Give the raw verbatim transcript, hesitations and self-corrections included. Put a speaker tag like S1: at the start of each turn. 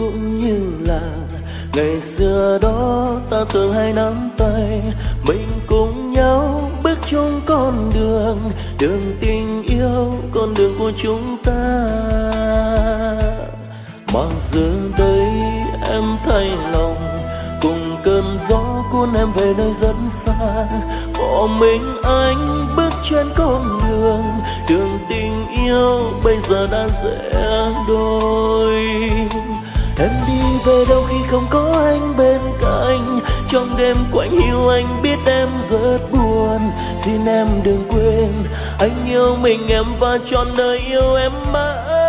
S1: cũng như là ngày xưa đó ta từng hay nắm tay, mình cùng nhau bước chung con đường, đường tình yêu, con đường của chúng ta. Mà giờ đây em thay lòng, cùng cơn gió cuốn em về nơi rất xa, bỏ mình anh bước trên con đường, đường tình yêu bây giờ đã rẽ đôi. Em đi về đâu khi không có anh bên cạnh, trong đêm quạnh hiu anh biết em rất buồn. Xin em đừng quên anh yêu mình em và trọn đời yêu em mãi.